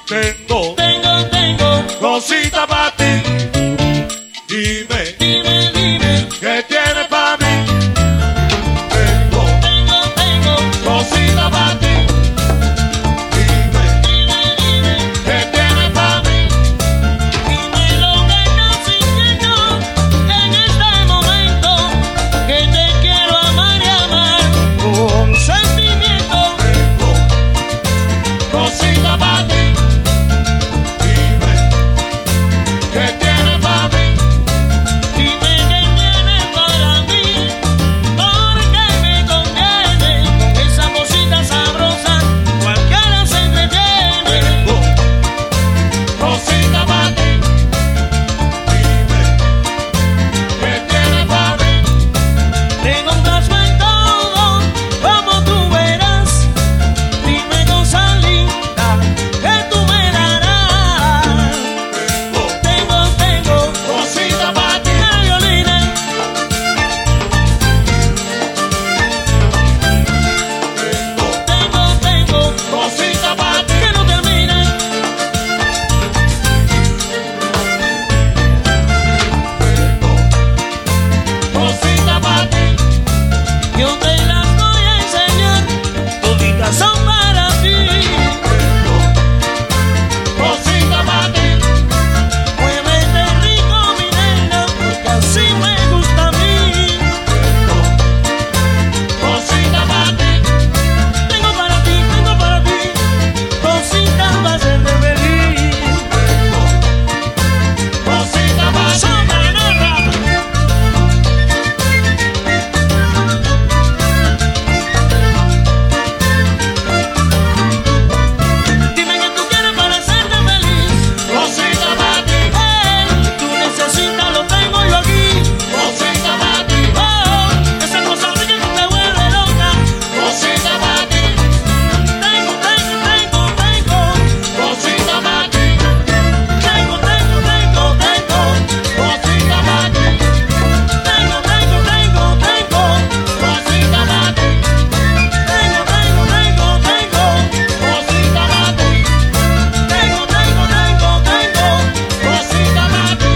Tengo cosita para ti. Dime, ¿qué tienes para mí? Tengo cosita para ti. Dime, ¿qué tienes para mí? Dime lo que estás sintiendo en este momento, que te quiero amar y amar con sentimiento. Tengo cosita para ti. Dime, ¿qué tienes para mí? Dime qué tienes para mí, porque me conviene. Con esa cosita sabrosa cualquiera se entretiene. Tengo cosita para ti. Dime, ¿qué tienes para mí? Tengo un caso en todo, como tú verás. Dime cosa linda que tú me darás. Tengo Cosita para ti. una violina. Tengo Cosita para ti. que no termina. Cosita para ti. Yo te las voy a enseñar, toditas son para ti. Cosita para ti. Muévete rico, mi nena, porque así me gusta a mí. Cosita para ti. Tengo para ti, cositas para hacerte feliz. Cosita para ti. Sopa de nata. Dime qué tú quieres para hacerte feliz. Cosita para ti. Tú necesitas, lo tengo yo aquí. Cosita para ti. Esa cosa rica que te vuelve loca. Cosita para ti. Tengo. Cosita para ti. Tengo. Cosita para ti. Tengo. Cosita para ti. Cosita para ti. Cosita para ti.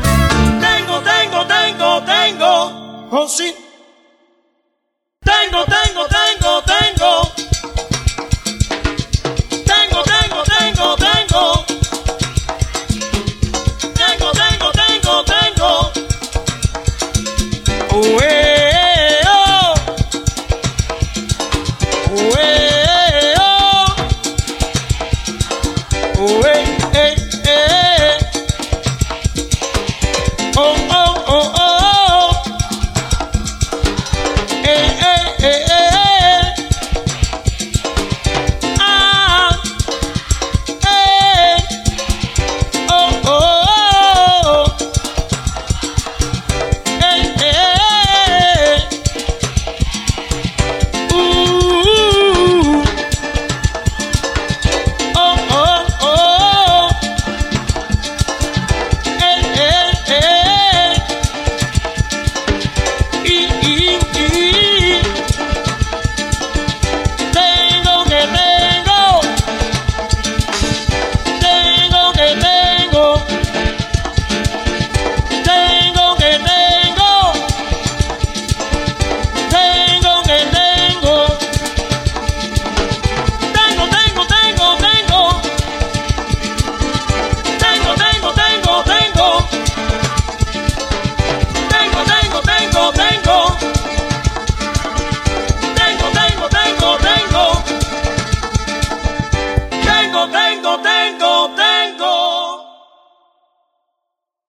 Oh, sí. Tengo. Oh, oh. Oh, oh. Oh,